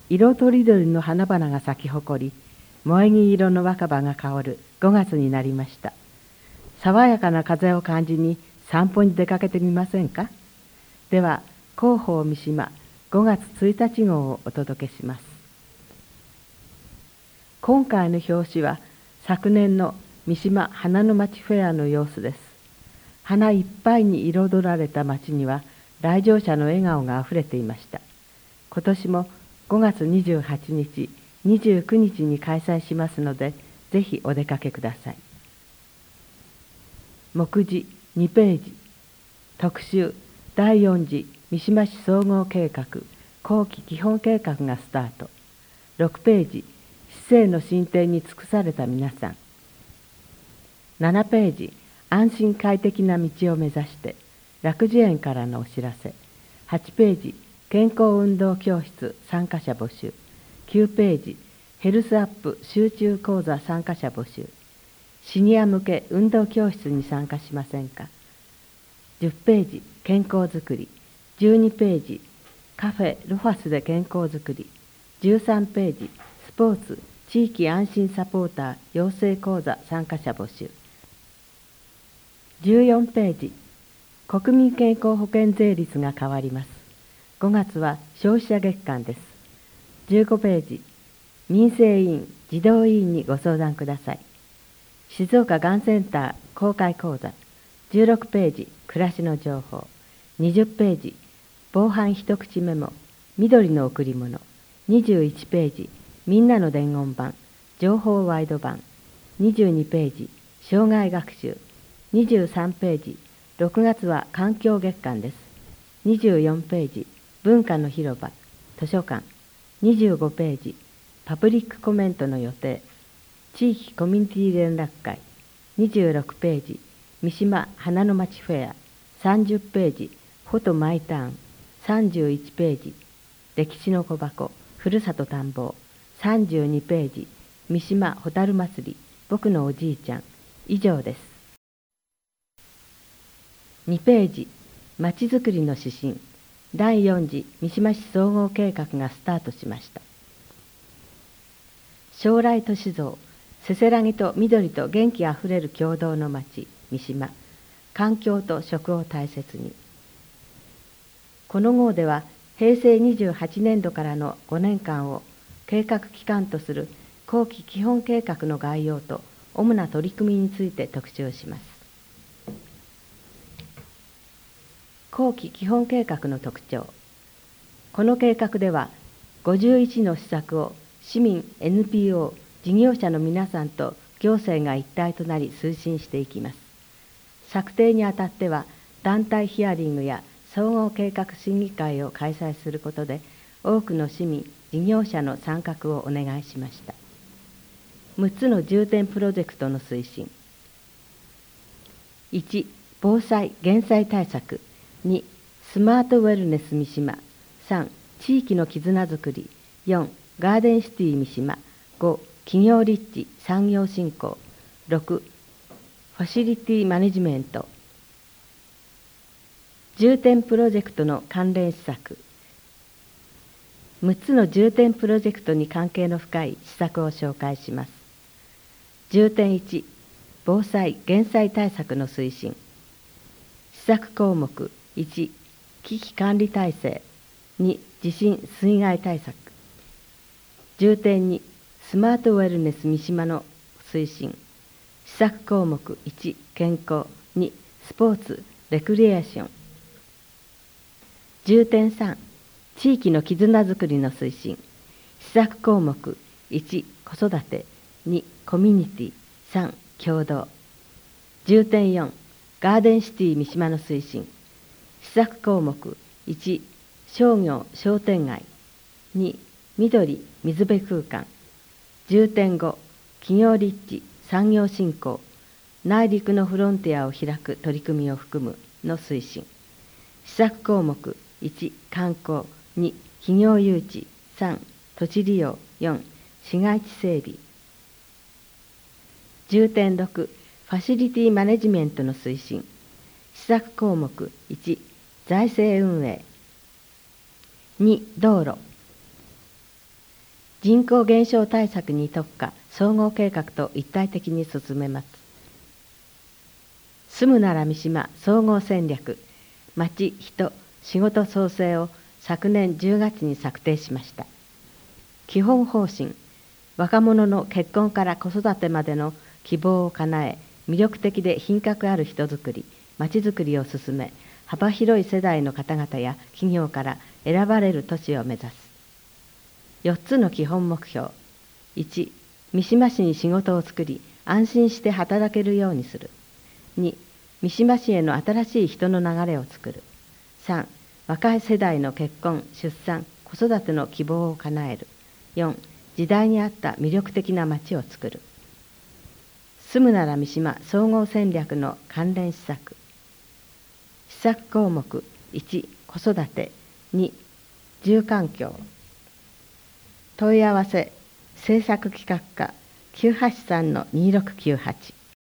色とりどりの花々が咲き誇り、萌木色の若葉が香る5月になりました。爽やかな風を感じに散歩に出かけてみませんか。では、広報三島5月1日号をお届けします。今回の表紙は昨年の三島花の町フェアの様子です。花いっぱいに彩られた町には来場者の笑顔があふれていました。今年も5月28日、29日に開催しますので、ぜひお出かけください。目次2ページ、特集第4次三島市総合計画後期基本計画がスタート。6ページ、市政の進展に尽くされた皆さん。7ページ、安心快適な道を目指して楽寿園からのお知らせ。8ページ、健康運動教室参加者募集。9ページ、ヘルスアップ集中講座参加者募集。シニア向け運動教室に参加しませんか。10ページ、健康づくり。12ページ、カフェルファスで健康づくり。13ページ、スポーツ地域安心サポーター養成講座参加者募集。14ページ、国民健康保険税率が変わります。5月は消費者月間です。15ページ、民生委員、児童委員にご相談ください。静岡がんセンター公開講座。16ページ、暮らしの情報。20ページ、防犯一口メモ、緑の贈り物。21ページ、みんなの伝言版、情報ワイド版。22ページ、障害学習。23ページ、6月は環境月間です。24ページ、文化の広場、図書館。25ページ、パブリックコメントの予定。地域コミュニティ連絡会。26ページ、三島花の町フェア。30ページ、フォトマイターン。31ページ、歴史の小箱、ふるさと探訪。32ページ、三島ホタル祭り、僕のおじいちゃん。以上です。2ページ、まちづくりの指針。第4次三島市総合計画がスタートしました。将来都市像、せせらぎと緑と元気あふれる共同の町、三島。環境と食を大切に。この号では、平成28年度からの5年間を計画期間とする後期基本計画の概要と主な取り組みについて特集します。後期基本計画の特徴。この計画では、51の施策を市民、NPO、事業者の皆さんと行政が一体となり推進していきます。策定にあたっては、団体ヒアリングや総合計画審議会を開催することで、多くの市民、事業者の参画をお願いしました。6つの重点プロジェクトの推進。1、防災・減災対策。2、スマートウェルネス三島。3、地域の絆づくり。4、ガーデンシティ三島。5、企業立地・産業振興。6、ファシリティマネジメント。重点プロジェクトの関連施策。6つの重点プロジェクトに関係の深い施策を紹介します。重点1、防災・減災対策の推進。施策項目1、危機管理体制。2、地震・水害対策。重点2、スマートウェルネス三島の推進。施策項目1、健康。2、スポーツ・レクリエーション。重点3、地域の絆づくりの推進。施策項目1、子育て。2、コミュニティ。3、共同。重点4、ガーデンシティ三島の推進。施策項目1、商業・商店街。2、緑・水辺空間。重点5、企業立地・産業振興。内陸のフロンティアを開く取り組みを含むの推進。施策項目1、観光。2、企業誘致。3、土地利用。4、市街地整備。重点6、ファシリティマネジメントの推進。施策項目1、財政運営。2、道路。 人口減少対策に特化総合計画と一体的に進めます。住むなら三島総合戦略、町、人、仕事創生を昨年10月に策定しました。基本方針、若者の結婚から子育てまでの希望を叶え、魅力的で品格ある人づくり、町づくりを進め、幅広い世代の方々や企業から選ばれる都市を目指す。4つの基本目標。1、三島市に仕事を作り、安心して働けるようにする。2、三島市への新しい人の流れを作る。3、若い世代の結婚、出産、子育ての希望を叶える。4、時代に合った魅力的な町を作る。住むなら三島総合戦略の関連施策。施策項目1、子育て。2、住環境。問い合わせ、政策企画課 983-2698。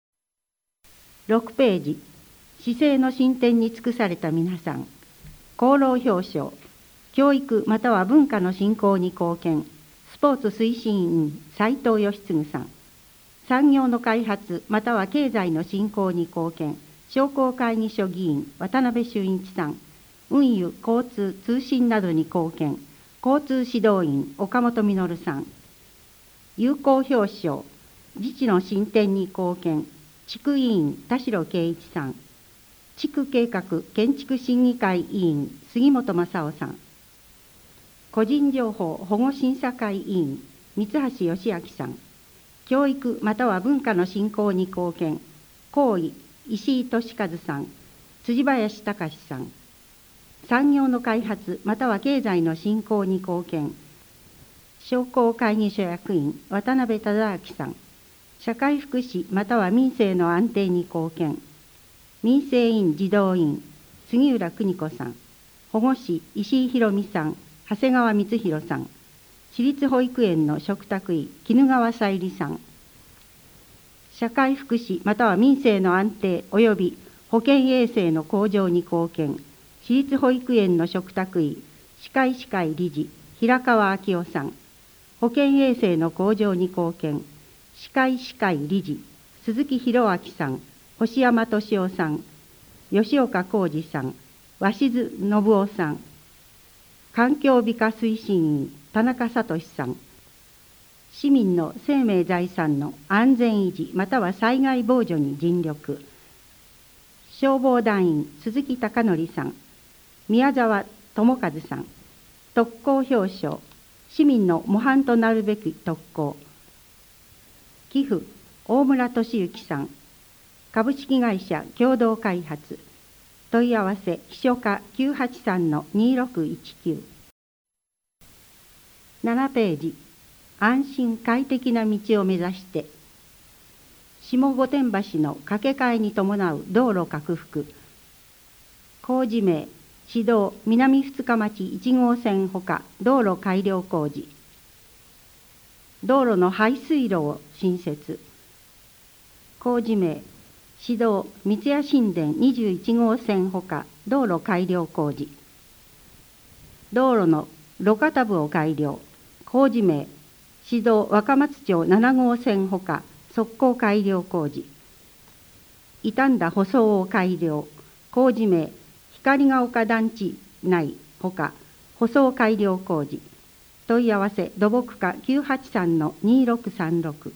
6ページ、市政の進展に尽くされた皆さん、功労表彰、教育または文化の振興に貢献、スポーツ推進委員斉藤義次さん、産業の開発または経済の振興に貢献、商工会議所議員渡辺俊一さん、運輸、交通、通信などに貢献、交通指導員岡本実さん、友好表彰、自治の進展に貢献、地区委員田代圭一さん、地区計画建築審議会委員杉本正夫さん、個人情報保護審査会委員三橋義明さん、教育または文化の振興に貢献、高位石井俊和さん、辻林隆さん、産業の開発または経済の振興に貢献、商工会議所役員渡辺忠明さん、社会福祉または民生の安定に貢献、民生委員児童委員杉浦邦子さん、保護司石井博美さん、長谷川光弘さん、私立保育園の嘱託医絹川さゆりさん、社会福祉または民生の安定及び保健衛生の向上に貢献、私立保育園の嘱託医歯科医師会理事平川昭夫さん、保健衛生の向上に貢献、歯科医師会理事鈴木博明さん、星山敏夫さん、吉岡浩二さん、鷲津信夫さん、環境美化推進員田中聡さん、市民の生命財産の安全維持または災害防除に尽力、消防団員鈴木貴則さん、宮沢智和さん、特攻表彰、市民の模範となるべき特攻、寄付大村俊之さん、株式会社共同開発、問い合わせ秘書課 983-2619。7ページ、安心快適な道を目指して、下御殿橋の架け替えに伴う道路拡幅、工事名、市道南二日町1号線ほか道路改良工事、道路の排水路を新設、工事名、市道三谷新田21号線ほか道路改良工事、道路の路肩部を改良、工事名、市道若松町7号線ほか側溝改良工事、傷んだ舗装を改良、工事名、光が丘団地内ほか舗装改良工事、問い合わせ土木課 983-2636。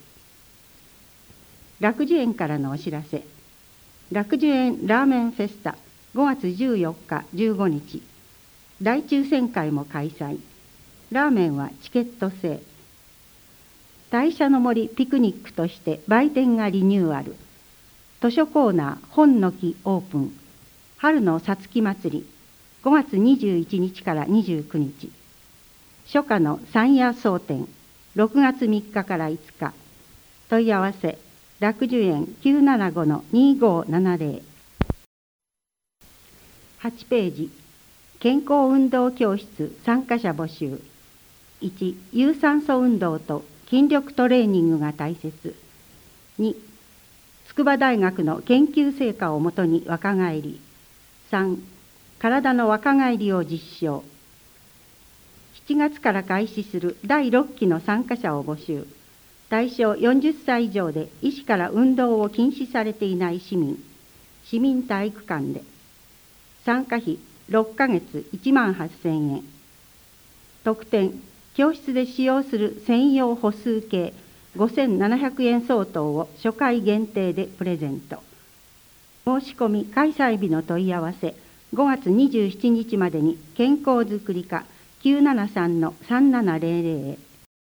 楽寿園からのお知らせ。楽寿園ラーメンフェスタ5月14日15日、大抽選会も開催。ラーメンはチケット制。大社の森ピクニックとして売店がリニューアル。図書コーナー本の木オープン。春のさつき祭り5月21日から29日。初夏の山野蒼天6月3日から5日。問い合わせ楽寿園 975-2570。8ページ、健康運動教室参加者募集。1、有酸素運動と筋力トレーニングが大切。2、筑波大学の研究成果をもとに若返り。3、体の若返りを実証。 7月から開始する第6期の参加者を募集。対象40歳以上で医師から運動を禁止されていない市民体育館で。参加費6ヶ月18,000円。特典、教室で使用する専用歩数計5,700円相当を初回限定でプレゼント。申し込み開催日の問い合わせ5月27日までに健康づくり課 973-3700。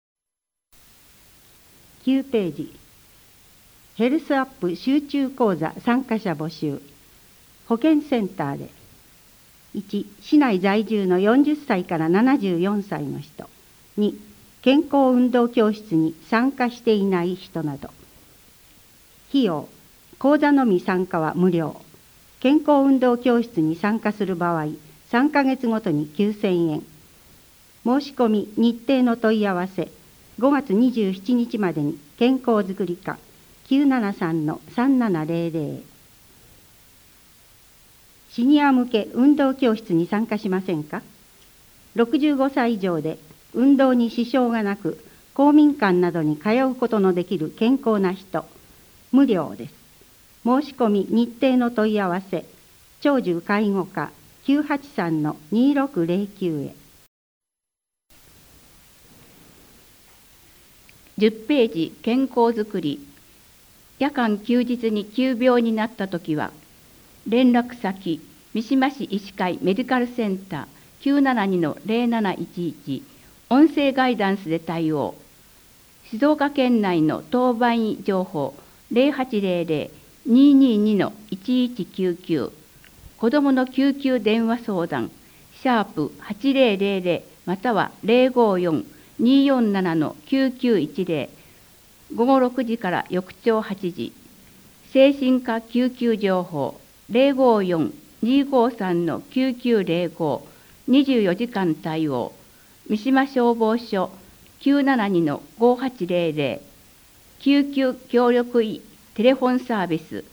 9ページ。ヘルスアップ集中講座参加者募集。保健センターで。1、市内在住の40歳から74歳の人。2、健康運動教室に参加していない人など。費用、講座のみ参加は無料。健康運動教室に参加する場合、3ヶ月ごとに9,000円。申し込み、日程の問い合わせ、5月27日までに健康づくり課 973-3700。シニア向け運動教室に参加しませんか？ 65 歳以上で運動に支障がなく、公民館などに通うことのできる健康な人、無料です。申し込み、日程の問い合わせ、長寿介護課 983-2609 へ。 10ページ、健康づくり。夜間休日に急病になったときは、連絡先、三島市医師会メディカルセンター 972-0711、音声ガイダンスで対応。静岡県内の当番医情報 0800-222-1199、子どもの救急電話相談、#8000 または054-247-9910、午後6時から翌朝8時。精神科救急情報、054-253-9905、24時間対応。三島消防署 972-5800、救急協力医テレフォンサービス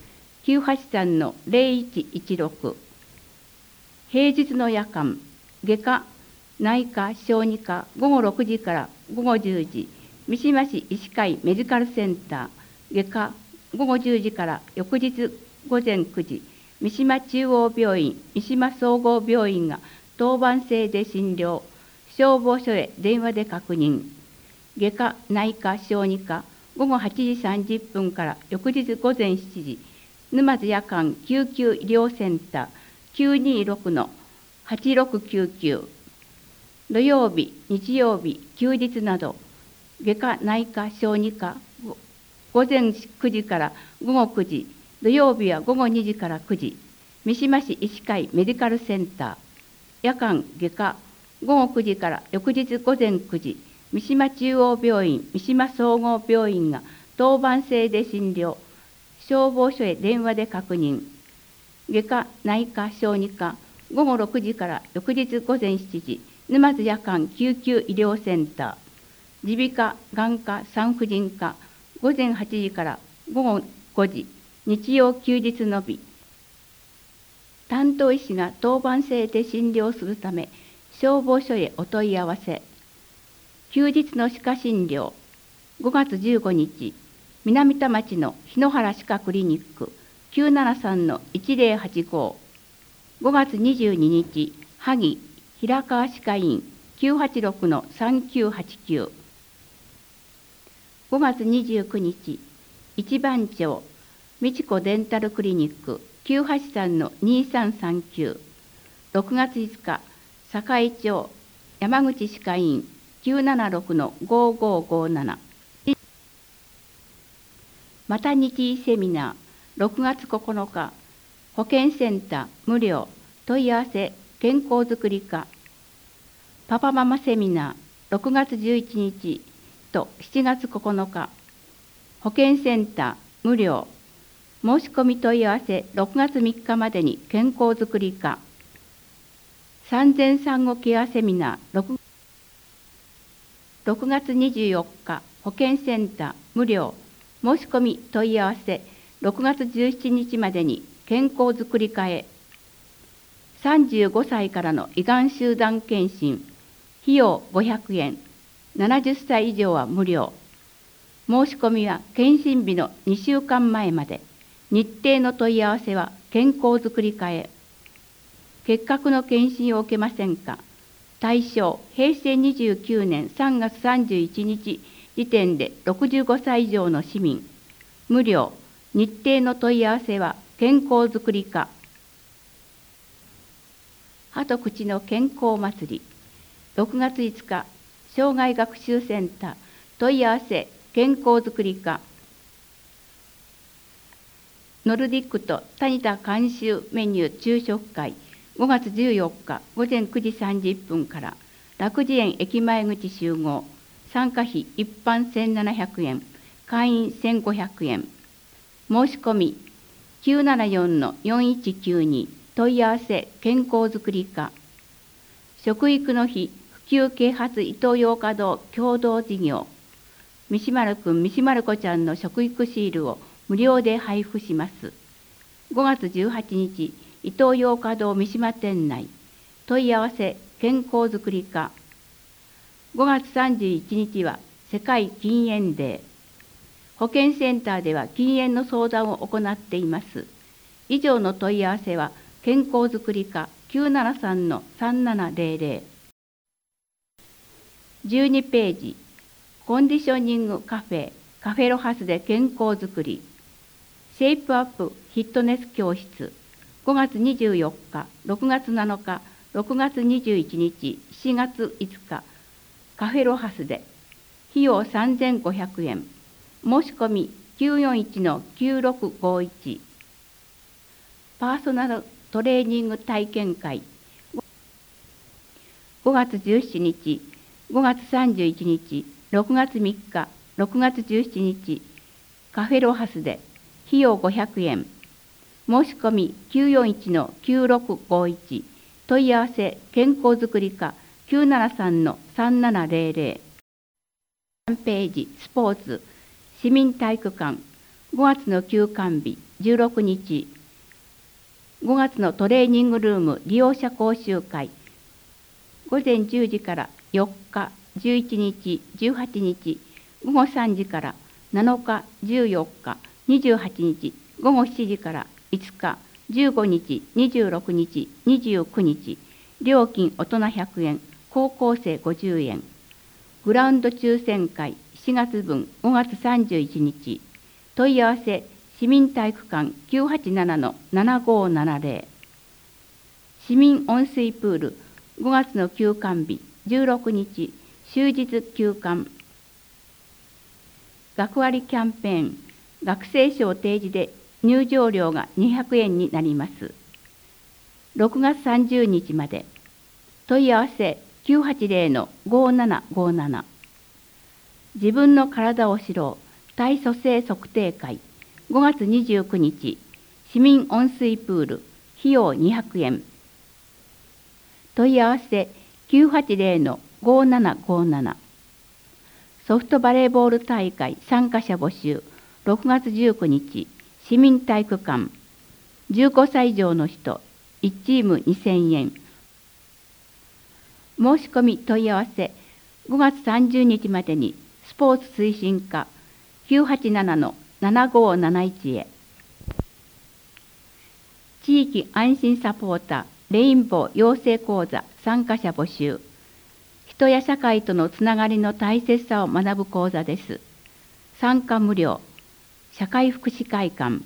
983-0116。平日の夜間、外科、内科、小児科、午後6時から午後10時、三島市医師会メディカルセンター、外科、午後10時から翌日午前9時、三島中央病院、三島総合病院が当番制で診療、消防署へ電話で確認。外科、内科、小児科、午後8時30分から翌日午前7時、沼津夜間救急医療センター 926-8699。土曜日、日曜日、休日など、外科、内科、小児科、午前9時から午後9時、土曜日は午後2時から9時、三島市医師会メディカルセンター、夜間外科、午後9時から翌日午前9時、三島中央病院、三島総合病院が当番制で診療、消防署へ電話で確認。外科、内科、小児科、午後6時から翌日午前7時、沼津夜間救急医療センター、耳鼻科、眼科、産婦人科、午前8時から午後5時、日曜休日のみ。担当医師が当番制で診療するため、消防署へお問い合わせ。休日の歯科診療、5月15日、南田町の日野原歯科クリニック 973-1085、5月22日、萩平川歯科医院 986-3989、5月29日、一番町美智子デンタルクリニック 983-2339、6月5日、堺町山口歯科医院 976-5557。マタニティセミナー6月9日、保健センター無料、問い合わせ健康づくり課。パパママセミナー6月11日と7月9日、保健センター無料、申し込み問い合わせ6月3日までに健康づくり課。産前産後ケアセミナー6月24日、保健センター無料、申し込み問い合わせ6月17日までに健康づくり課へ。35歳からの胃がん集団検診、 費用500円、70歳以上は無料。申し込みは検診日の2週間前まで。日程の問い合わせは健康づくり課へ。結核の検診を受けませんか。対象、平成29年3月31日時点で65歳以上の市民。無料。日程の問い合わせは健康づくり課。歯と口の健康祭り。6月5日、障害学習センター、問い合わせ健康づくり課。ノルディックとタニタ監修メニュー昼食会、5月14日午前9時30分から楽寺園駅前口集合。参加費一般1700円、会員1500円。申し込み 974-4192 問い合わせ健康づくり課。食育の日普及啓発イトーヨーカドー共同事業。三島丸くん三島丸子ちゃんの食育シールを無料で配布します。5月18日イトーヨーカドー三島店内。問い合わせ健康づくり課。5月31日は世界禁煙デー。保健センターでは禁煙の相談を行っています。以上の問い合わせは健康づくり課 973-3700。12ページ、コンディショニングカフェロハスで健康づくり。シェイプアップフィットネス教室。5月24日、6月7日、6月21日、7月5日、カフェロハスで。費用3500円。申し込み 941-9651。パーソナルトレーニング体験会。5月17日、5月31日、6月3日、6月17日、カフェロハスで。費用500円。申し込み 941-9651。問い合わせ健康づくり課 973-3700。3ページ、スポーツ。市民体育館。5月の休館日16日。5月のトレーニングルーム利用者講習会。午前10時から4日、11日、18日、午後3時から7日、14日、28日、午後7時から5日、15日、26日、29日。料金大人100円、高校生50円。グラウンド抽選会4月分5月31日。問い合わせ市民体育館 987-7570。市民温水プール5月の休館日16日、終日休館。学割キャンペーン、学生証提示で入場料が200円になります。6月30日まで。問い合わせ 980-5757。自分の体を知ろう体組成測定会。5月29日、市民温水プール、費用200円。問い合わせ 980-5757。ソフトバレーボール大会参加者募集。6月19日、市民体育館。15歳以上の人、1チーム2000円。申し込み問い合わせ、5月30日までにスポーツ推進課 987-7571 へ。地域安心サポーターレインボー養成講座参加者募集。人や社会とのつながりの大切さを学ぶ講座です。参加無料。社会福祉会館。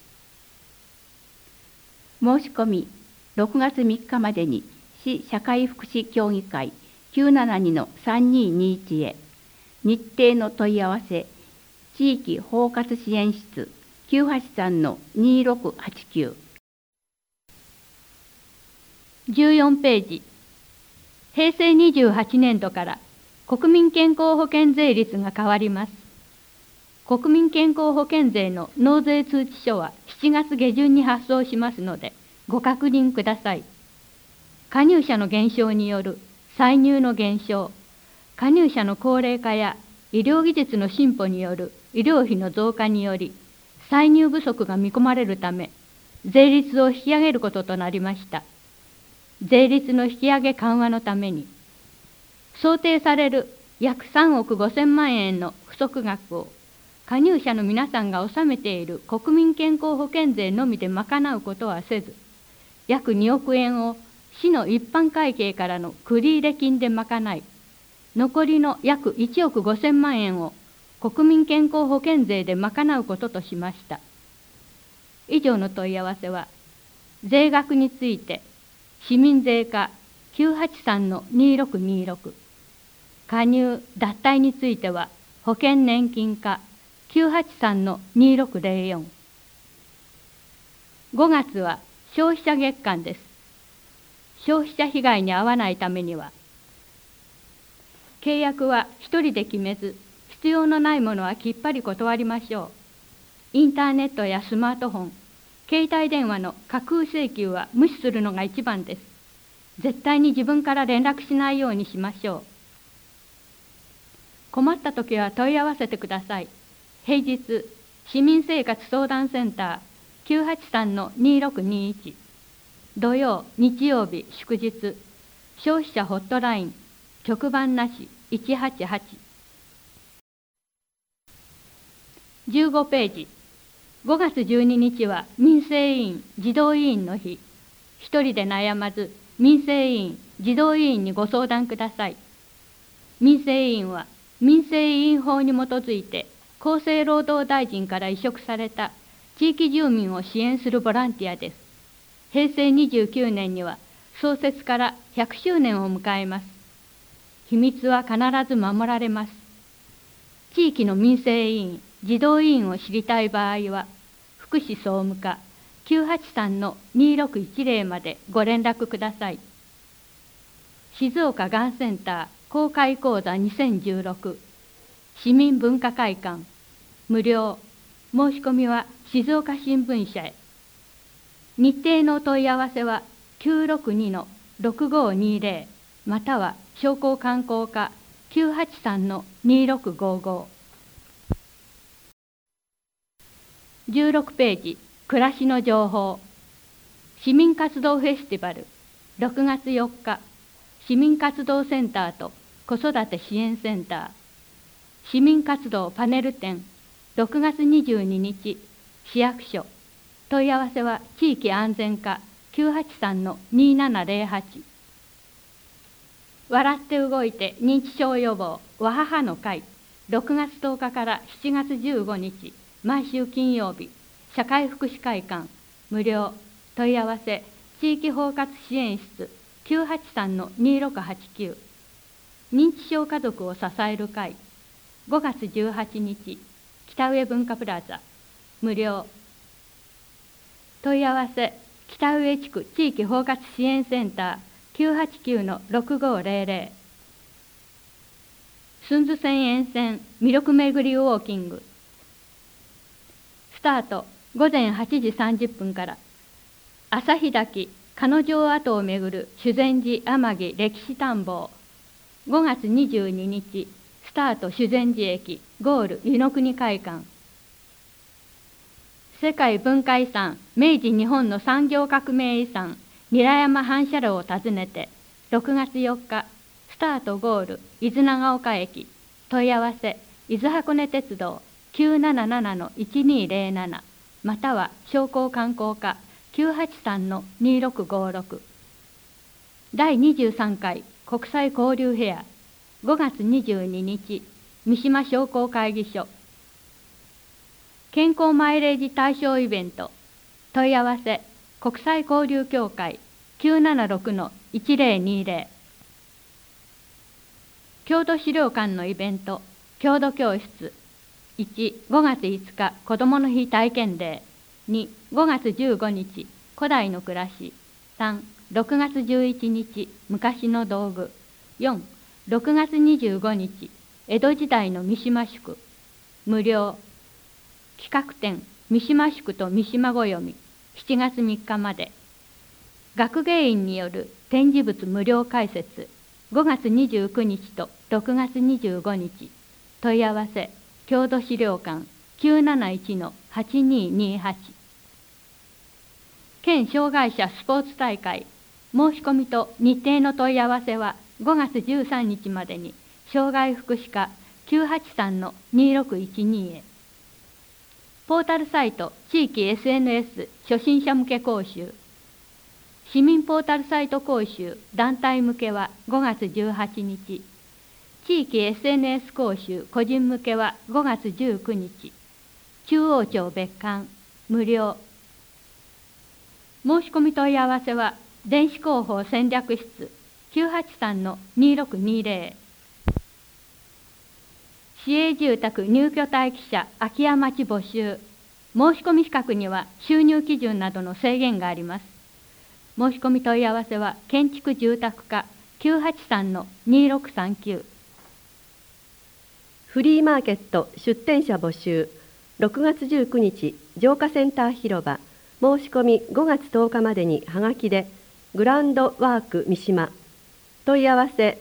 申し込み6月3日までに市社会福祉協議会 972-3221 へ。日程の問い合わせ、地域包括支援室 983-2689。 14ページ。平成28年度から国民健康保険税率が変わります。国民健康保険税の納税通知書は7月下旬に発送しますので、ご確認ください。加入者の減少による歳入の減少、加入者の高齢化や医療技術の進歩による医療費の増加により、歳入不足が見込まれるため、税率を引き上げることとなりました。税率の引き上げ緩和のために、 想定される約3億5,000万円の不足額を加入者の皆さんが納めている国民健康保険税のみで賄うことはせず、約2億円を市の一般会計からの繰入金で賄い、残りの約1億5,000万円を国民健康保険税で賄うこととしました。以上の問い合わせは、税額について市民税課 983-2626、加入・脱退については保険年金課 983-2604。5月は消費者月間です。消費者被害に遭わないためには、契約は一人で決めず、必要のないものはきっぱり断りましょう。インターネットやスマートフォン、携帯電話の架空請求は無視するのが一番です。絶対に自分から連絡しないようにしましょう。困ったときは問い合わせてください。平日、市民生活相談センター 983-2621、土曜、日曜日、祝日、消費者ホットライン、局番なし188。15ページ。5月12日は民生委員児童委員の日。一人で悩まず、民生委員児童委員にご相談ください。民生委員は民生委員法に基づいて厚生労働大臣から委嘱された地域住民を支援するボランティアです。平成29年には創設から100周年を迎えます。秘密は必ず守られます。地域の民生委員、児童委員を知りたい場合は、福祉総務課 983-2610 までご連絡ください。静岡がんセンター公開講座2016、市民文化会館、無料、申し込みは静岡新聞社へ。日程の問い合わせは 962-6520 または商工観光課 983-2655。16ページ、暮らしの情報。市民活動フェスティバル、6月4日、市民活動センターと子育て支援センター。市民活動パネル展、6月22日、市役所。問い合わせは地域安全課 983-2708。笑って動いて認知症予防わははの会、6月10日から7月15日、毎週金曜日、社会福祉会館、無料、問い合わせ、地域包括支援室 983-2689。認知症家族を支える会、5月18日、北上文化プラザ、無料。問い合わせ、北上地区地域包括支援センター 989-6500。寸頭線沿線魅力めぐりウォーキング。スタート午前8時30分から。旭岳鹿城跡をめぐる修善寺天城歴史探訪。5月22日、スタート修善寺駅、ゴール湯の国会館。世界文化遺産、明治日本の産業革命遺産、韮山反射炉を訪ねて、6月4日、スタートゴール、伊豆長岡駅、問い合わせ、伊豆箱根鉄道 977-1207、または商工観光課 983-2656。第23回国際交流フェア、5月22日、三島商工会議所。健康マイレージ対象イベント、問い合わせ、国際交流協会 976-1020。郷土資料館のイベント、郷土教室。1、5月5日、子どもの日体験デー。2、5月15日、古代の暮らし。3、6月11日、昔の道具。4、6月25日、江戸時代の三島宿。無料。企画展、三島宿と三島暦、7月3日まで。学芸員による展示物無料開設、5月29日と6月25日。問い合わせ、郷土資料館 971-8228。県障害者スポーツ大会、申し込みと日程の問い合わせは 5月13日までに障害福祉課 983-2612 へ。ポータルサイト地域 SNS 初心者向け講習、市民ポータルサイト講習団体向けは5月18日、地域 SNS 講習個人向けは5月19日、中央庁別館無料。申し込み問い合わせは電子広報戦略室 983-2620 へ。市営住宅入居待機者空き家待ち募集。申し込み資格には収入基準などの制限があります。申し込み問い合わせは建築住宅課 983-2639。 フリーマーケット出店者募集。6月19日浄化センター広場。申し込み5月10日までにはがきでグランドワーク三島。問い合わせ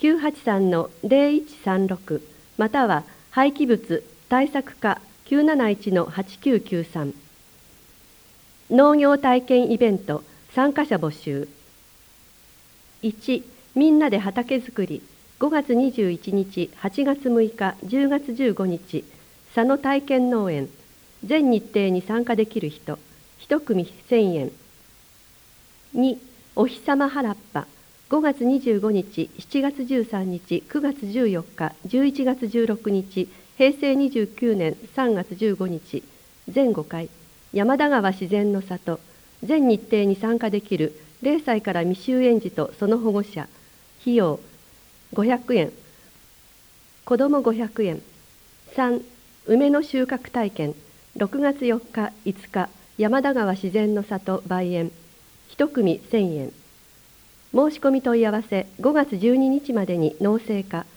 983-0136 または廃棄物対策課 971-8993。農業体験イベント参加者募集。1、みんなで畑作り。5月21日、8月6日、10月15日、佐野体験農園。全日程に参加できる人、1組1000円。2、お日様原っぱ。5月25日、7月13日、9月14日、11月16日、平成29年3月15日、全5回、山田川自然の里。全日程に参加できる0歳から未就園児とその保護者。費用500円。子ども500円。3、梅の収穫体験。6月4日、5日、山田川自然の里梅園。1組1000円。申し込み問い合わせ5月12日までに農政課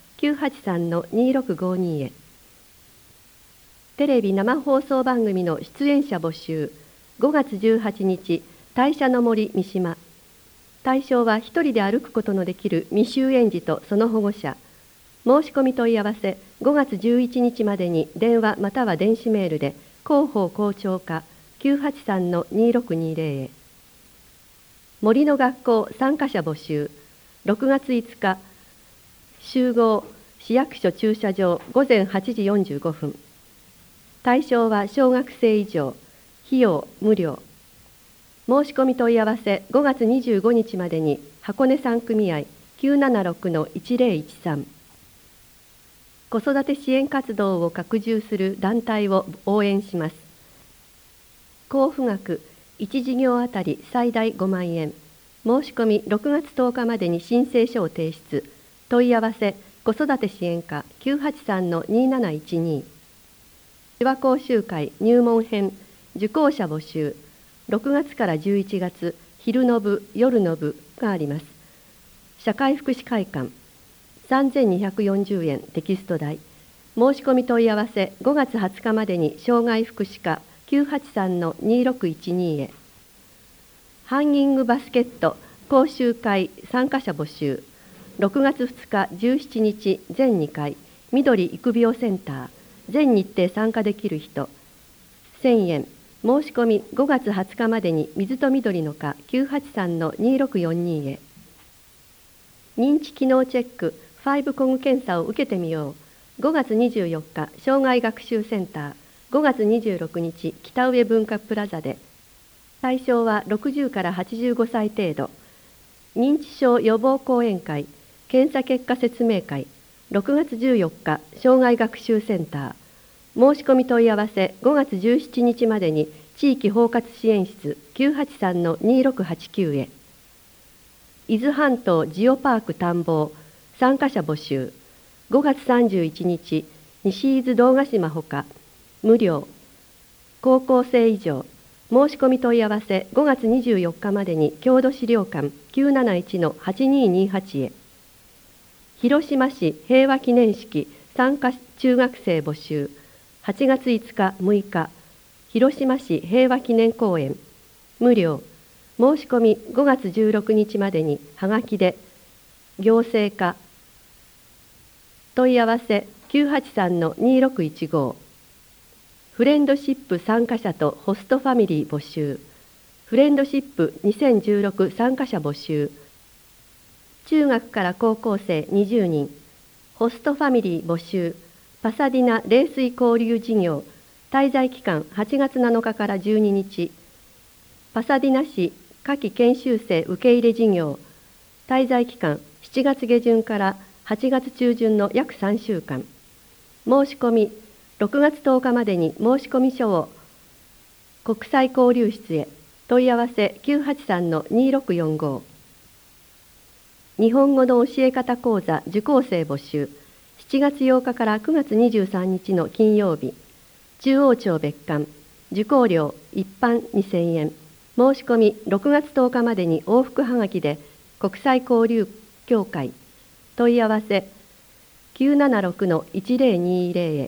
983-2652 へ。テレビ生放送番組の出演者募集。5月18日、大社の森三島。対象は一人で歩くことのできる未就園児とその保護者。申し込み問い合わせ5月11日までに電話または電子メールで広報校長課 983-2620 へ。森の学校参加者募集。6月5日、集合市役所駐車場午前8時45分。対象は小学生以上。費用無料。申し込み問い合わせ5月25日までに箱根3組合 976-1013。子育て支援活動を拡充する団体を応援します。交付額1事業あたり最大5万円。申し込み6月10日までに申請書を提出。問い合わせ子育て支援課 983-2712。手話講習会入門編受講者募集。6月から11月、昼の部、夜の部があります。社会福祉会館、3240円テキスト代。申し込み問い合わせ5月20日までに障害福祉課 983-2612 へ。ハンギングバスケット講習会参加者募集。6月2日17日全2回、緑育苗センター。全日程参加できる人、1000円。申し込み5月20日までに水と緑の課 983-2642 へ。認知機能チェック5コグ検査を受けてみよう。5月24日障害学習センター。5月26日北上文化プラザで。対象は60から85歳程度。認知症予防講演会検査結果説明会。6月14日障害学習センター。申し込み問い合わせ5月17日までに地域包括支援室 983-2689 へ。伊豆半島ジオパーク探訪参加者募集。5月31日西伊豆堂ヶ島ほか無料。高校生以上。申し込み問い合わせ5月24日までに郷土資料館 971-8228 へ。広島市平和記念式参加中学生募集。8月5日6日、広島市平和記念公園、無料。申し込み5月16日までにはがきで、行政課。問い合わせ983-2615。フレンドシップ参加者とホストファミリー募集。フレンドシップ2016参加者募集。 中学から高校生20人、ホストファミリー募集、パサディナ冷水交流事業、滞在期間8月7日から12日、パサディナ市夏季研修生受け入れ事業、滞在期間7月下旬から8月中旬の約3週間、申し込み6月10日までに申し込み書を国際交流室へ、問い合わせ 983-2645。日本語の教え方講座受講生募集、7月8日から9月23日の金曜日、中央町別館、受講料一般2000円、申し込み6月10日までに往復はがきで国際交流協会、問い合わせ 976-1020 へ。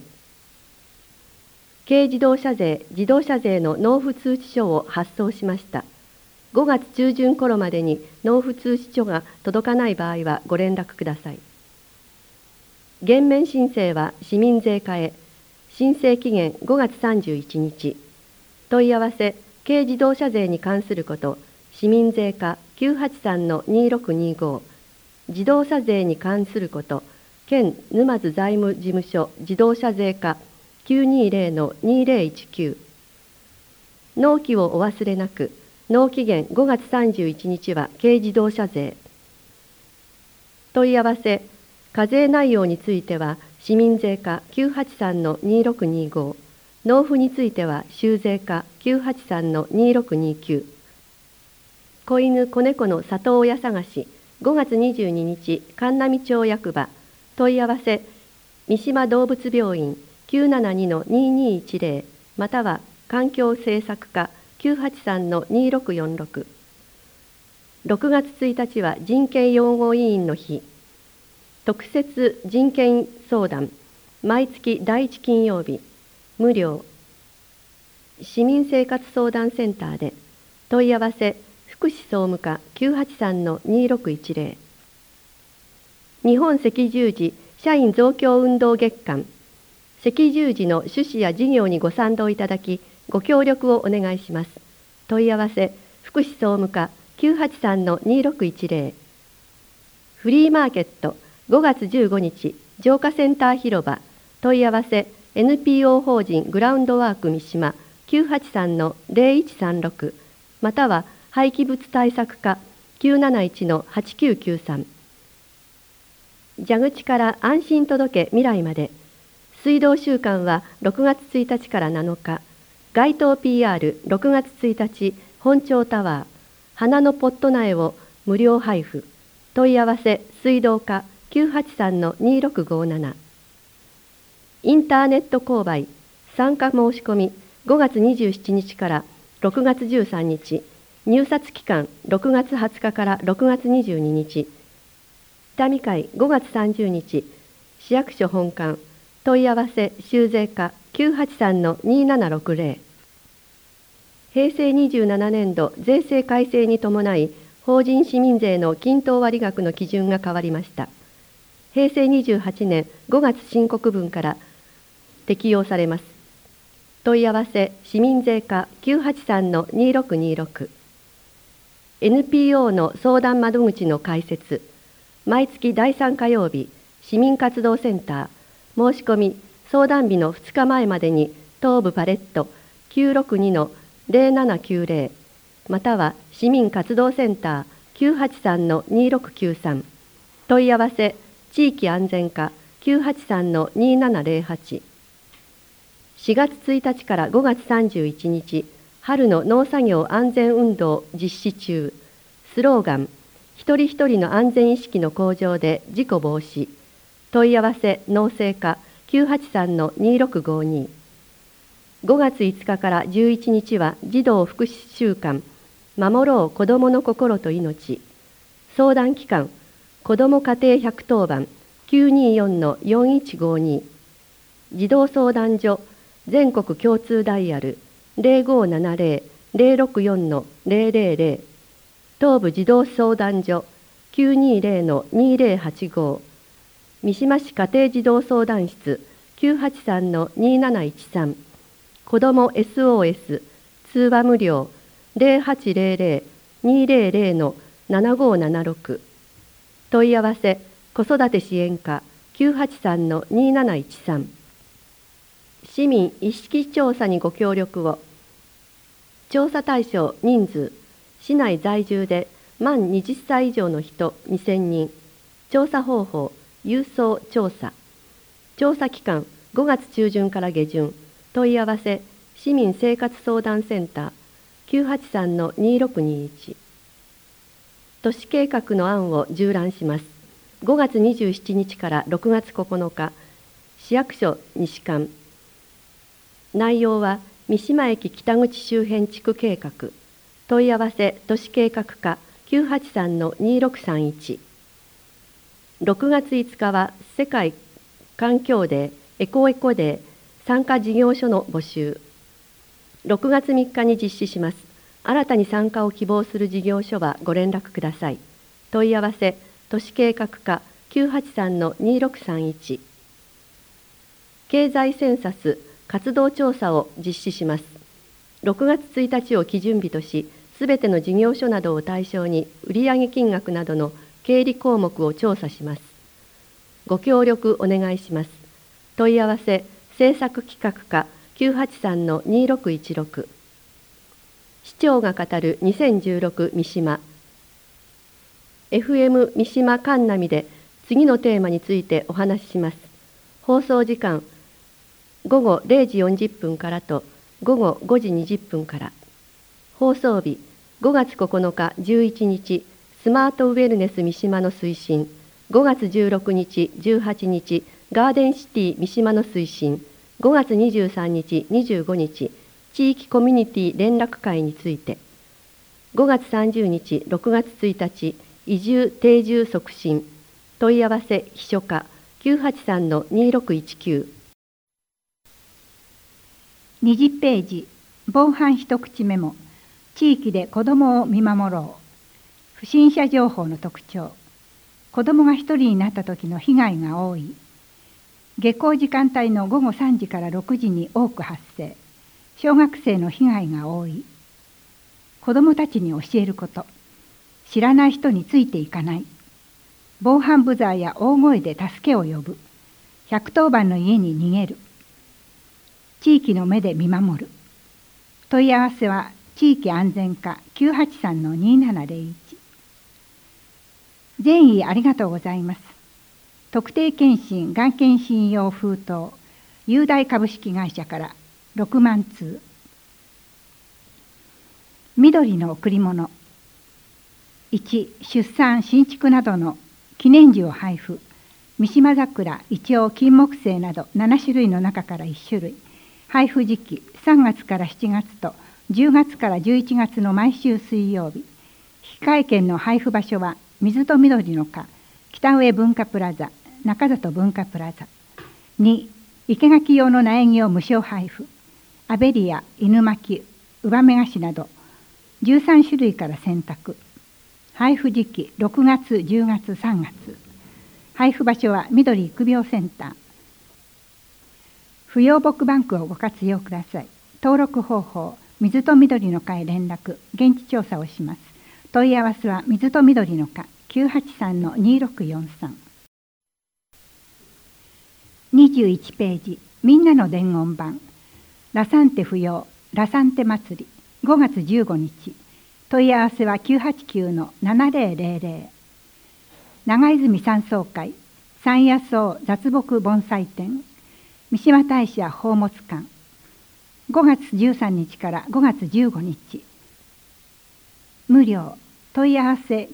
軽自動車税、自動車税の納付通知書を発送しました。5月中旬頃までに納付通知書が届かない場合はご連絡ください。減免申請は市民税課へ。申請期限5月31日。問い合わせ、軽自動車税に関すること、市民税課 983-2625。自動車税に関すること、県沼津財務事務所自動車税課 920-2019。納期をお忘れなく。納期限5月31日は軽自動車税。問い合わせ、課税内容については市民税課 983-2625、納付については州税課 983-2629。子犬子猫の里親探し、5月22日、神南町役場。問い合わせ、三島動物病院 972-2210、または環境政策課983-2646。6月1日は人権擁護委員の日。特設人権相談、毎月第1金曜日、無料。市民生活相談センターで。問い合わせ、福祉総務課 983-2610。日本赤十字社員増強運動月間。赤十字の趣旨や事業にご賛同いただき、ご協力をお願いします。問い合わせ、福祉総務課 983-2610。フリーマーケット5月15日、浄化センター広場。問い合わせ、NPO 法人グラウンドワーク三島 983-0136、または廃棄物対策課 971-8993。蛇口から安心届け未来まで。水道週間は6月1日から7日。街頭 PR6 月1日、本町タワー、花のポット苗を無料配布。問い合わせ、水道課 983-2657。インターネット購買、参加申し込み、5月27日から6月13日、入札期間6月20日から6月22日。北見会5月30日、市役所本館、問い合わせ、州税課983-2760。平成27年度税制改正に伴い、法人市民税の均等割額の基準が変わりました。平成28年5月申告分から適用されます。問い合わせ、市民税課 983-2626。NPO の相談窓口の開設、毎月第3火曜日、市民活動センター、申し込み、相談日の2日前までに、東部パレット 962-0790、または市民活動センター 983-2693、問い合わせ、地域安全課 983-2708。4月1日から5月31日、春の農作業安全運動実施中。スローガン、一人一人の安全意識の向上で事故防止。問い合わせ、農政課 983-2652。5月5日から11日は児童福祉週間、守ろう子どもの心と命。相談機関、子ども家庭110番 924-4152。児童相談所、全国共通ダイヤル 0570-064-000。東部児童相談所 920-2085。三島市家庭児童相談室 983-2713。子ども SOS 通話無料 0800-200-7576。 問い合わせ子育て支援課 983-2713。市民意識調査にご協力を。調査対象人数、市内在住で満20歳以上の人2000人。調査方法、郵送調査。調査期間5月中旬から下旬。問い合わせ市民生活相談センター 983-2621。都市計画の案を縦覧します。5月27日から6月9日、市役所西館。内容は三島駅北口周辺地区計画。問い合わせ都市計画課 983-2631。6月5日は世界環境デー、エコエコデー参加事業所の募集。6月3日に実施します。新たに参加を希望する事業所はご連絡ください。問い合わせ都市計画課 983-2631。経済センサス活動調査を実施します。6月1日を基準日とし、すべての事業所などを対象に売上金額などの経理項目を調査します。ご協力お願いします。問い合わせ政策企画課 983-2616。市長が語る2016三島。FM 三島神波で次のテーマについてお話しします。放送時間午後0時40分からと午後5時20分から。放送日5月9日11日スマートウェルネス三島の推進。5月16日18日ガーデンシティ三島の推進。5月23日25日地域コミュニティ連絡会について。5月30日6月1日移住定住促進。問い合わせ秘書課 983-2619。 20ページ、防犯一口メモ。地域で子どもを見守ろう。不審者情報の特徴。子どもが一人になった時の被害が多い。下校時間帯の午後3時から6時に多く発生。小学生の被害が多い。子どもたちに教えること。知らない人についていかない。防犯ブザーや大声で助けを呼ぶ。110番の家に逃げる。地域の目で見守る。問い合わせは地域安全課 983-2701。善意ありがとうございます。特定健診がん検診用封筒雄大株式会社から6万通。緑の贈り物。1、出産新築などの記念樹を配布。三島桜、イチョウ、金木犀など7種類の中から1種類。配布時期3月から7月と10月から11月の毎週水曜日。引換券の配布場所は水と緑の課、北上文化プラザ、中里文化プラザ。2、生垣用の苗木を無償配布。アベリア、犬巻、ウバメガシなど13種類から選択。配布時期6月、10月、3月。配布場所は緑育苗センター。不要木バンクをご活用ください。登録方法、水と緑の課へ連絡、現地調査をします。問い合わせは水と緑の課 983-2643。21ページ、みんなの伝言版。ラサンテ不要、ラサンテ祭り、5月15日。問い合わせは 989-7000。長泉山荘会、山野草雑木盆栽展。三島大社宝物館。5月13日から5月15日。無料。問い合わせ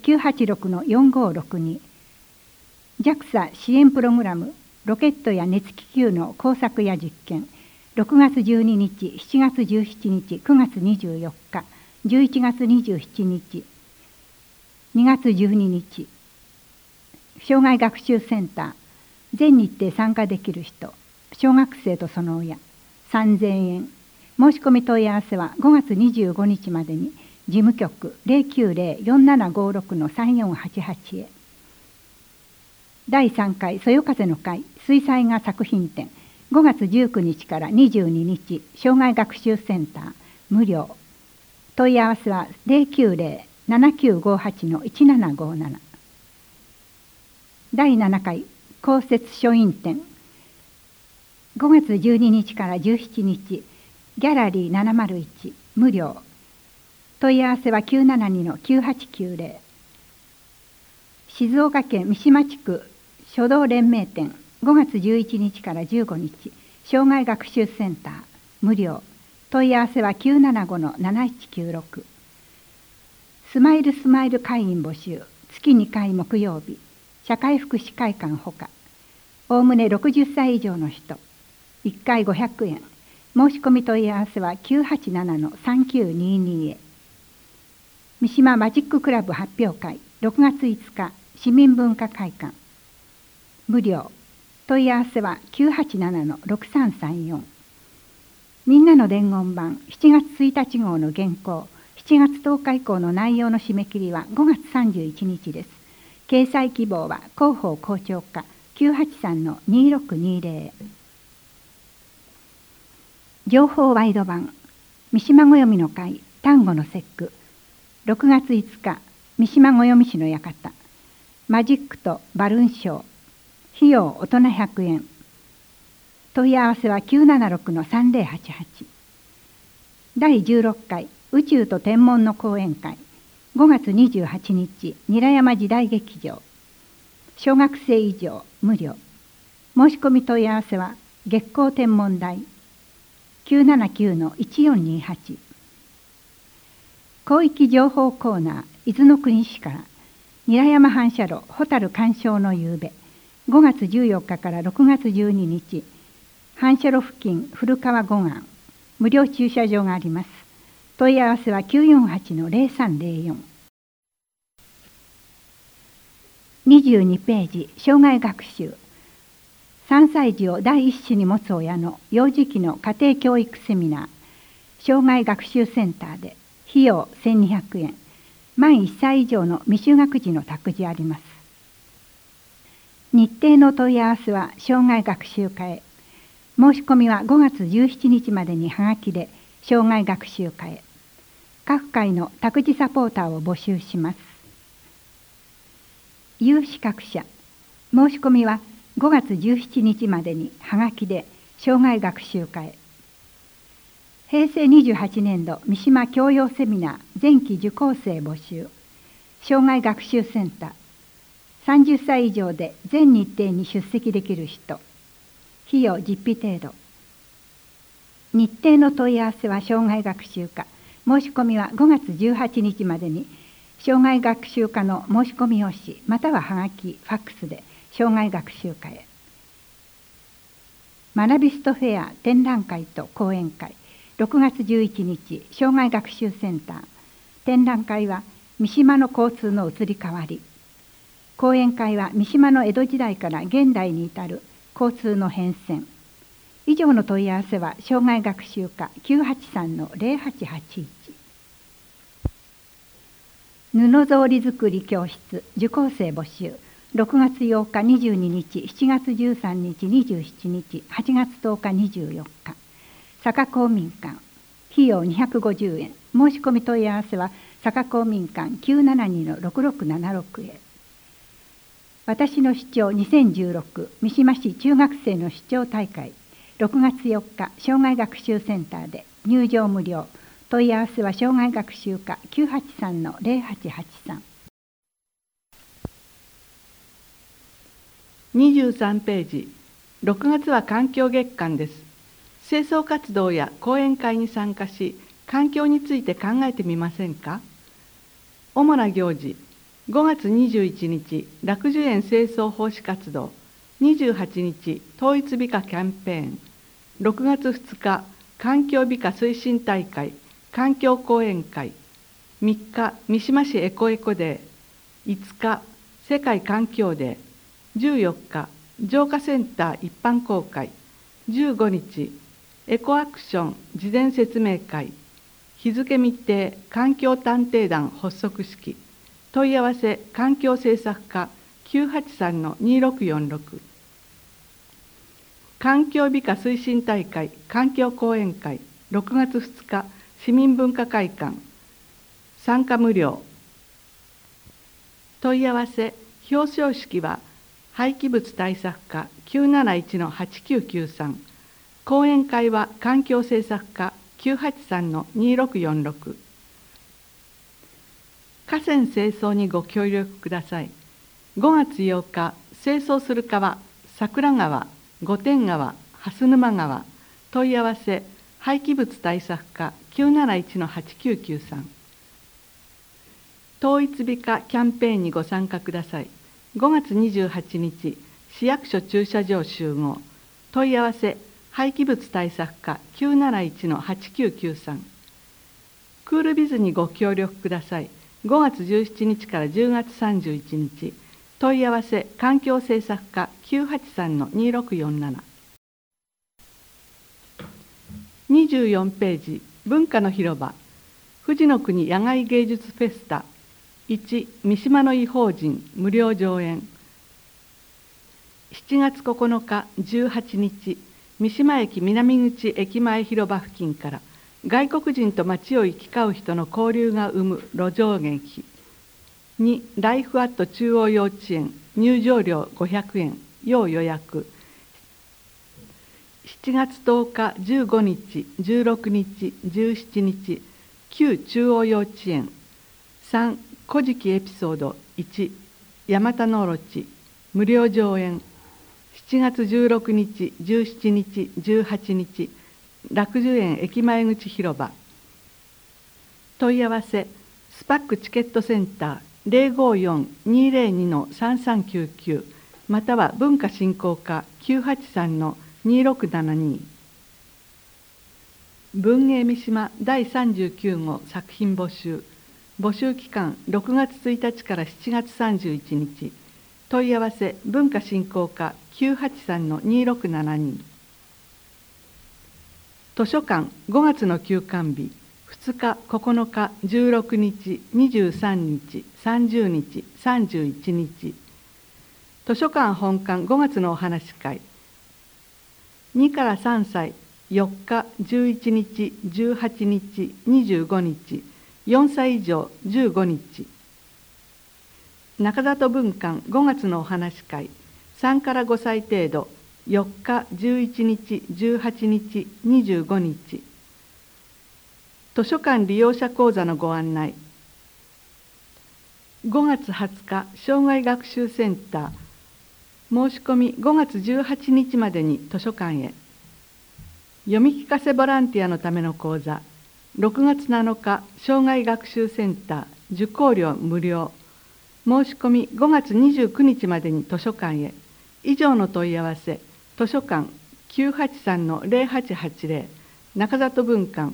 986-4562。JAXA 支援プログラムロケットや熱気球の工作や実験。6月12日、7月17日、9月24日、11月27日、2月12日。障害学習センター。全日程参加できる人。小学生とその親。3000円。申し込み問い合わせは5月25日までに事務局 090-4756-3488 へ。第3回そよ風の会水彩画作品展。5月19日から22日、障害学習センター、無料。問い合わせは 090-7958-1757。 第7回公設書院展、5月12日から17日、ギャラリー701無料。問い合わせは 972-9890。静岡県三島地区書道連盟展、5月11日から15日、障害学習センター無料。問い合わせは 975-7196。スマイルスマイル会員募集、月2回木曜日、社会福祉会館ほか、おおむね60歳以上の人、1回500円。申し込み問い合わせは 987-3922 へ。三島マジッククラブ発表会、6月5日、市民文化会館無料。問い合わせは 987-6334。みんなの伝言版7月1日号の原稿、7月10日以降の内容の締め切りは5月31日です。掲載希望は広報校長課 983-2620。情報ワイド版三島暦の会端午の節句、6月5日、三島暦師の館、マジックとバルーンショー、費用大人100円。問い合わせは 976-3088。第16回宇宙と天文の講演会、5月28日、韮山時代劇場。小学生以上無料。申し込み問い合わせは月光天文台 979-1428。広域情報コーナー伊豆の国市から韮山反射炉蛍鑑賞の夕べ、5月14日から6月12日、反射炉付近古川護岸無料駐車場があります。問い合わせは 948-0304。22ページ、障害学習。3歳児を第一子に持つ親の幼児期の家庭教育セミナー、障害学習センターで、費用1200円。満1歳以上の未就学児の託児あります。日程の問い合わせは障害学習課へ。申し込みは5月17日までにはがきで障害学習課へ。各界の託児サポーターを募集します。有資格者、申し込みは5月17日までにはがきで障害学習課へ。平成28年度三島教養セミナー前期受講生募集。障害学習センター。30歳以上で全日程に出席できる人。費用実費程度。日程の問い合わせは障害学習課。申し込みは5月18日までに障害学習課の申し込み用紙またははがき、ファックスで障害学習課へ。学びストフェア展覧会と講演会、6月11日、障害学習センター。展覧会は三島の交通の移り変わり。講演会は三島の江戸時代から現代に至る交通の変遷。以上の問い合わせは障害学習課 983-0881。布草履作り教室受講生募集。6月8日22日、7月13日27日、8月10日24日。坂公民館。費用250円。申し込み問い合わせは坂公民館 972-6676 へ。私の主張2016三島市中学生の主張大会、6月4日障害学習センターで入場無料。問い合わせは障害学習課 983-0883。 23ページ、6月は環境月間です。清掃活動や講演会に参加し、環境について考えてみませんか。主な行事、5月21日、楽寿園清掃奉仕活動、28日、統一美化キャンペーン、6月2日、環境美化推進大会、環境講演会、3日、三島市エコエコデー、5日、世界環境デー、14日、浄化センター一般公開、15日、エコアクション事前説明会、日付未定環境探偵団発足式、問い合わせ環境政策課 983-2646。環境美化推進大会環境講演会、6月2日市民文化会館、参加無料。問い合わせ表彰式は廃棄物対策課 971-8993、講演会は環境政策課 983-2646。河川清掃にご協力ください。5月8日、清掃する川、桜川、御殿川、蓮沼川、問い合わせ、廃棄物対策課 971-8993。統一美化キャンペーンにご参加ください。5月28日、市役所駐車場集合。問い合わせ、廃棄物対策課 971-8993。クールビズにご協力ください。5月17日から10月31日。問い合わせ、環境政策課 983-2647。24ページ、文化の広場、富士の国野外芸術フェスタ、1、三島の異邦人、無料上演。7月9日、18日、三島駅南口駅前広場付近から、外国人と街を行き交う人の交流が生む路上劇。2、ライフアット中央幼稚園、入場料500円、要予約。7月10日、15日、16日、17日、旧中央幼稚園。3、古事記エピソード1、ヤマタノオロチ、無料上演。7月16日、17日、18日、楽寿園駅前口広場。問い合わせ、スパックチケットセンター 054-202-3399 または文化振興課 983-2672。文芸三島第39号作品募集。募集期間6月1日から7月31日。問い合わせ、文化振興課 983-2672。図書館5月の休館日、2日、9日、16日、23日、30日、31日。図書館本館5月のお話し会。2から3歳、4日、11日、18日、25日、4歳以上15日。中里文館5月のお話し会。3から5歳程度、4日、11日、18日、25日。図書館利用者講座のご案内。5月20日、障害学習センター。申し込み5月18日までに図書館へ。読み聞かせボランティアのための講座。6月7日、障害学習センター。受講料無料。申し込み5月29日までに図書館へ。以上の問い合わせ、図書館 983-0880、中里文館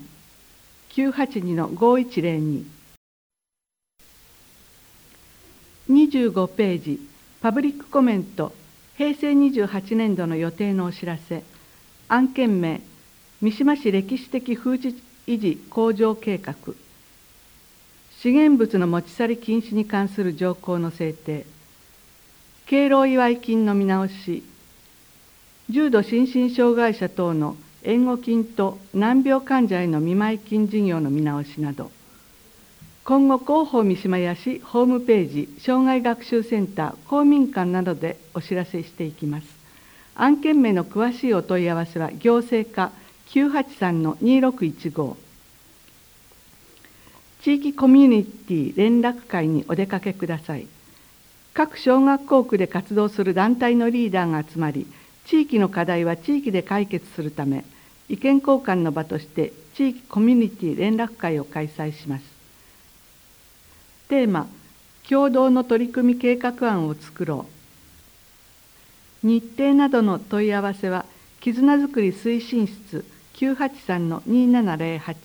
982-5102。25ページ、パブリックコメント、平成28年度の予定のお知らせ。案件名、三島市歴史的風致維持向上計画。資源物の持ち去り禁止に関する条項の制定。敬老祝金の見直し。重度心身障害者等の援護金と難病患者への見舞金事業の見直しなど、今後広報三島屋市ホームページ、障害学習センター、公民館などでお知らせしていきます。案件名の詳しいお問い合わせは行政課 983-2615。地域コミュニティ連絡会にお出かけください。各小学校区で活動する団体のリーダーが集まり、地域の課題は地域で解決するため、意見交換の場として地域コミュニティ連絡会を開催します。テーマ、共同の取り組み計画案を作ろう。日程などの問い合わせは、絆づくり推進室 983-2708。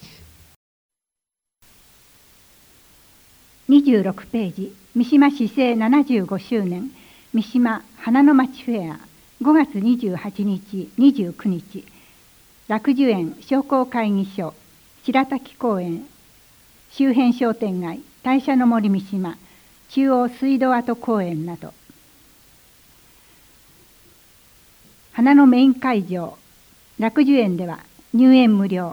26ページ、三島市政75周年、三島花の町フェア、5月28日、29日、楽寿園商工会議所、白滝公園、周辺商店街、大社の森三島、中央水道跡公園など。花のメイン会場、楽寿園では入園無料。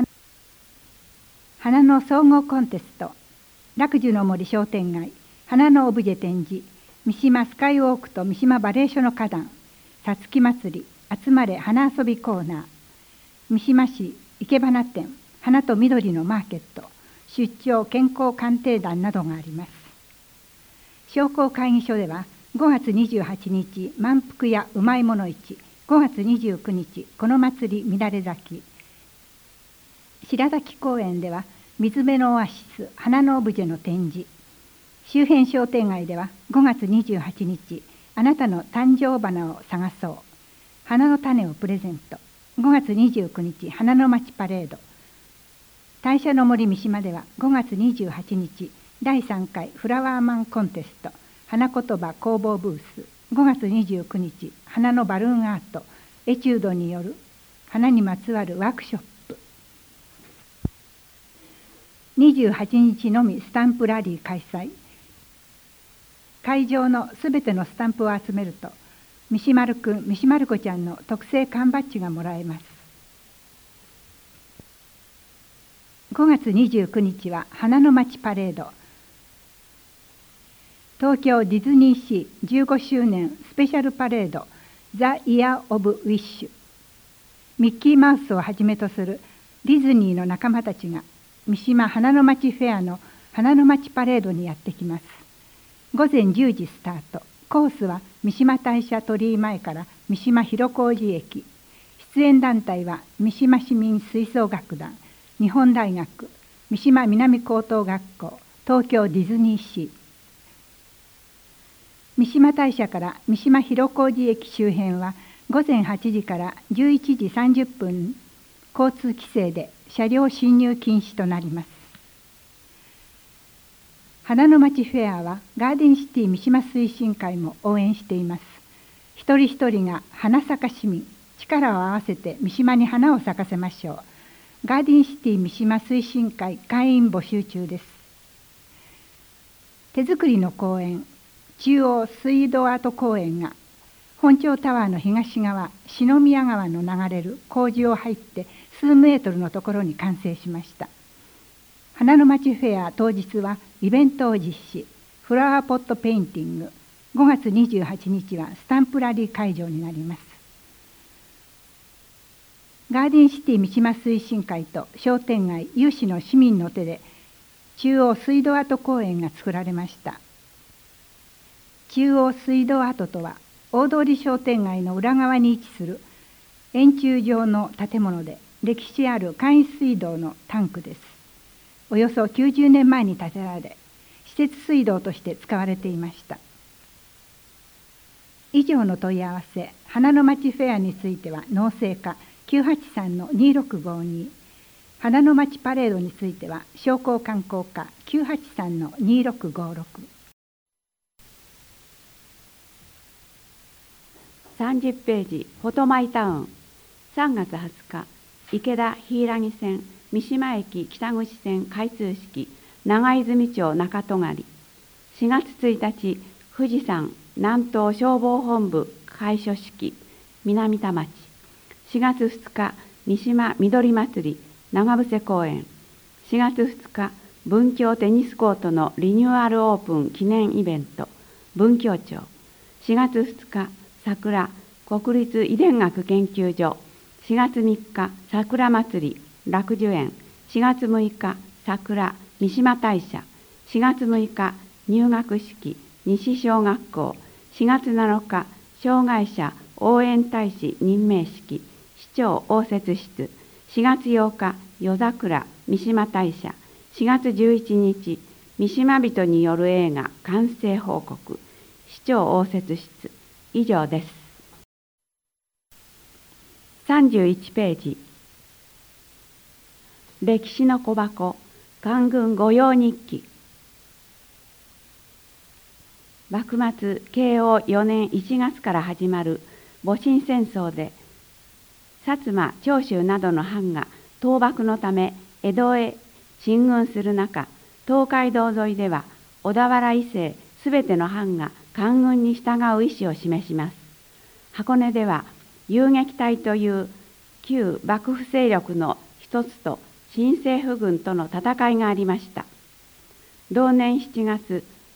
花の総合コンテスト、楽寿の森商店街、花のオブジェ展示、 三島スカイウォークと三島バレー所の花壇、さつき祭り、集まれ花遊びコーナー、三島市生け花店、花と緑のマーケット、出張健康鑑定団などがあります。商工会議所では5月28日満腹やうまいもの市、5月29日この祭り乱れ咲き、白崎公園では水辺のオアシス花のオブジェの展示、周辺商店街では5月28日あなたの誕生花を探そう、花の種をプレゼント、5月29日花の街パレード、大社の森三島では5月28日第3回フラワーマンコンテスト花言葉工房ブース、5月29日花のバルーンアートエチュードによる花にまつわるワークショップ、28日のみスタンプラリー開催、会場のすべてのスタンプを集めると三島るくん三島る子ちゃんの特製缶バッジがもらえます。5月29日は花の街パレード、東京ディズニーシー15周年スペシャルパレードザ・イヤー・オブ・ウィッシュ、ミッキーマウスをはじめとするディズニーの仲間たちが三島花の街フェアの花の街パレードにやってきます。午前10時スタート、コースは三島大社鳥居前から三島広小路駅、出演団体は三島市民吹奏楽団、日本大学、三島南高等学校、東京ディズニーシー。三島大社から三島広小路駅周辺は午前8時から11時30分交通規制で車両進入禁止となります。花の街フェアはガーデンシティ三島推進会も応援しています。一人一人が花咲か市民、力を合わせて三島に花を咲かせましょう。ガーデンシティ三島推進会会員募集中です。手作りの公園、中央水道跡公園が本町タワーの東側、篠宮川の流れる工事を入って数メートルのところに完成しました。花の街フェア当日はイベントを実施、フラワーポットペインティング、5月28日はスタンプラリー会場になります。ガーデンシティ三島推進会と商店街有志の市民の手で中央水道跡公園が作られました。中央水道跡とは大通商店街の裏側に位置する円柱状の建物で歴史ある簡易水道のタンクです。およそ90年前に建てられ、施設水道として使われていました。以上の問い合わせ、花の街フェアについては農政課 983-2652、花の街パレードについては商工観光課 983-2656。 30ページ、フォトマイタウン、3月20日、池田柊線、三島駅北口線開通式、長泉町中戸狩り。4月1日、富士山南東消防本部開所式、南田町。4月2日、三島緑祭り、長伏公園。4月2日、文京テニスコートのリニューアルオープン記念イベント、文京町。4月2日、桜、国立遺伝学研究所。4月3日、桜祭り、楽寿園。4月6日、桜、三島大社。4月6日、入学式、西小学校。4月7日、障害者応援大使任命式、市長応接室。4月8日、夜桜、三島大社。4月11日、三島人による映画完成報告、市長応接室。以上です。31ページ。歴史の小箱、官軍御用日記。幕末慶応4年1月から始まる戊辰戦争で、薩摩長州などの藩が討幕のため江戸へ進軍する中、東海道沿いでは小田原以西すべての藩が官軍に従う意思を示します。箱根では遊撃隊という旧幕府勢力の一つと新政府軍との戦いがありました。同年7月、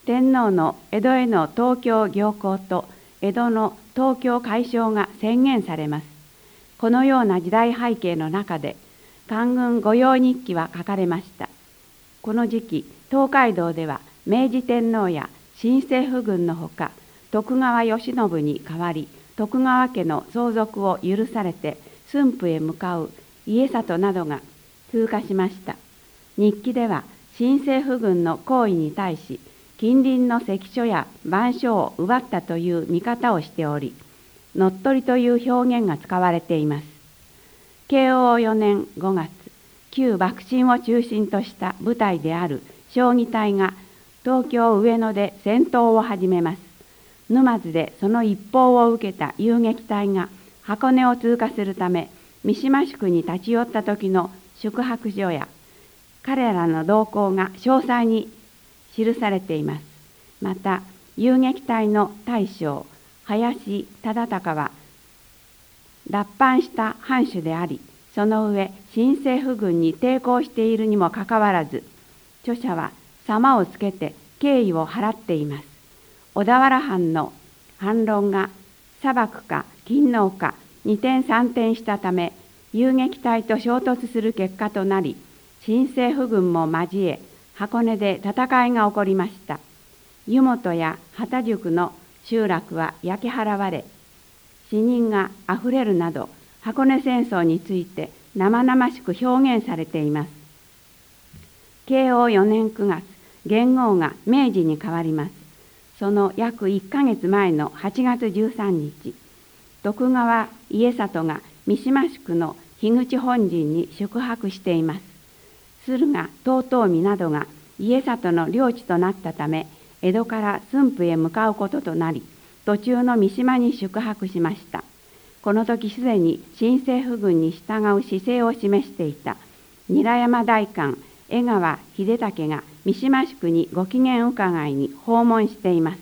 天皇の江戸への東京行幸と江戸の東京改称が宣言されます。このような時代背景の中で、官軍御用日記は書かれました。この時期、東海道では明治天皇や新政府軍のほか、徳川慶喜に代わり、徳川家の相続を許されて駿府へ向かう家里などが通過しました。日記では、新政府軍の行為に対し、近隣の関所や番所を奪ったという見方をしており、乗っ取りという表現が使われています。慶応4年5月、旧幕臣を中心とした部隊である彰義隊が東京上野で戦闘を始めます。沼津でその一報を受けた遊撃隊が箱根を通過するため、三島宿に立ち寄った時の宿泊所や彼らの動向が詳細に記されています。また、遊撃隊の大将、林忠敬は、脱藩した藩主であり、その上、新政府軍に抵抗しているにもかかわらず、著者は様をつけて敬意を払っています。小田原藩の反論が裁くか勤王か二転三転したため、遊撃隊と衝突する結果となり、新政府軍も交え、箱根で戦いが起こりました。湯本や旗宿の集落は焼き払われ、死人があふれるなど、箱根戦争について生々しく表現されています。慶応4年9月、元号が明治に変わります。その約1ヶ月前の8月13日、徳川家里が三島宿の樋口本陣に宿泊しています。駿河、遠江などが家里の領地となったため、江戸から駿府へ向かうこととなり、途中の三島に宿泊しました。この時すでに新政府軍に従う姿勢を示していた韮山代官江川秀武が三島宿にご機嫌伺いに訪問しています。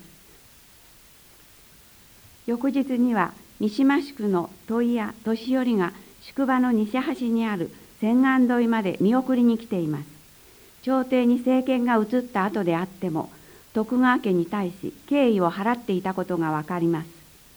翌日には三島宿の問屋年寄が宿場の西端にある千貫問いまで見送りに来ています。朝廷に政権が移った後であっても、徳川家に対し敬意を払っていたことがわかります。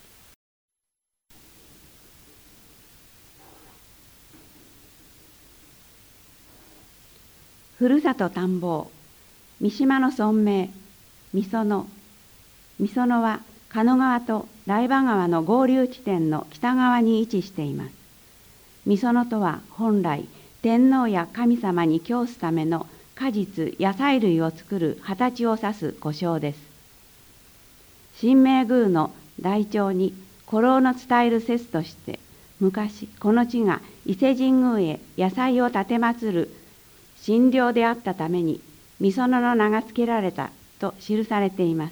ふるさと探訪、三島の村名、御園。御園は鹿野川と台場川の合流地点の北側に位置しています。御園とは本来、天皇や神様に供すための果実、野菜類を作る畑を指す呼称です。神明宮の台帳に古老の伝える説として、昔この地が伊勢神宮へ野菜を奉る神領であったために、御園の名が付けられたと記されています。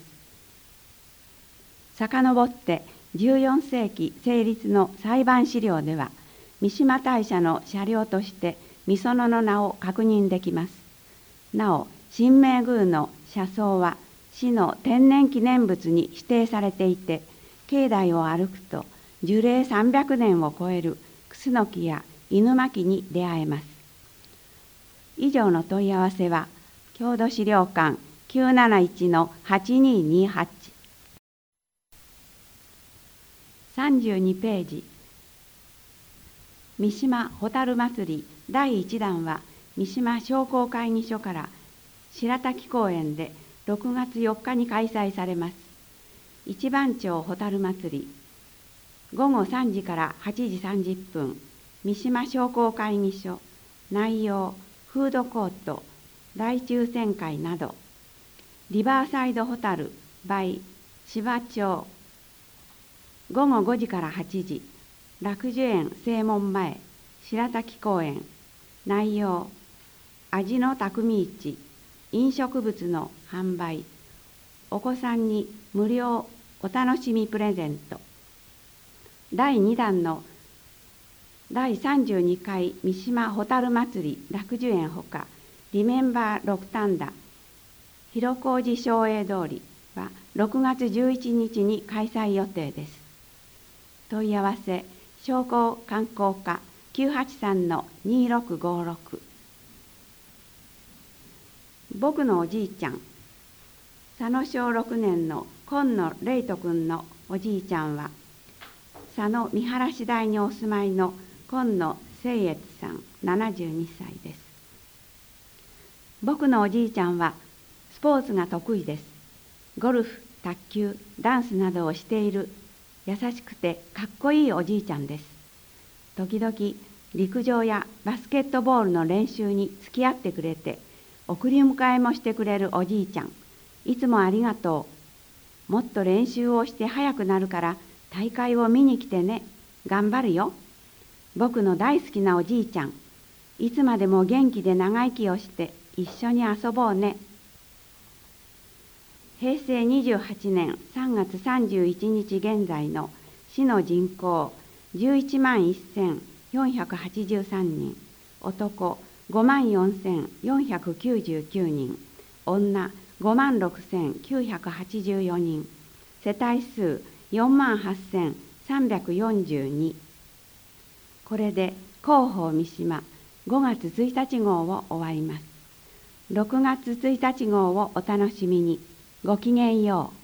遡って14世紀成立の裁判資料では、三島大社の社領として御園の名を確認できます。なお、神明宮の社葬は市の天然記念物に指定されていて、境内を歩くと樹齢300年を超えるクスノキや犬巻に出会えます。以上の問い合わせは、郷土資料館 971-8228 32ページ。三島蛍祭り第1弾は、三島商工会議所から白滝公園で6月4日に開催されます。一番町蛍祭り、午後3時から8時30分、三島商工会議所。内容、フードコート、大抽選会など。リバーサイドホタル by 芝町、午後5時から8時、楽寿園正門前、白滝公園。内容、味の匠市、飲食物の販売、お子さんに無料お楽しみプレゼント。第2弾の第32回三島蛍祭り楽寿園ほか、リメンバー六反田広小路松栄通りは6月11日に開催予定です。問い合わせ、商工観光課 983-2656。僕のおじいちゃん、 佐野小6年の今野玲斗君のおじいちゃんは、佐野見晴市台にお住まいの今野誠悦さん72歳です。僕のおじいちゃんはスポーツが得意です。ゴルフ、卓球、ダンスなどをしている優しくてかっこいいおじいちゃんです。時々陸上やバスケットボールの練習に付き合ってくれて、送り迎えもしてくれるおじいちゃん、いつもありがとう。もっと練習をして速くなるから大会を見に来てね。頑張るよ。僕の大好きなおじいちゃん、いつまでも元気で長生きをして一緒に遊ぼうね。平成28年3月31日現在の市の人口11万1483人、男5万4499人、女5万6984人、世帯数4万8342。これで広報三島5月1日号を終わります。6月1日号をお楽しみに。ごきげんよう。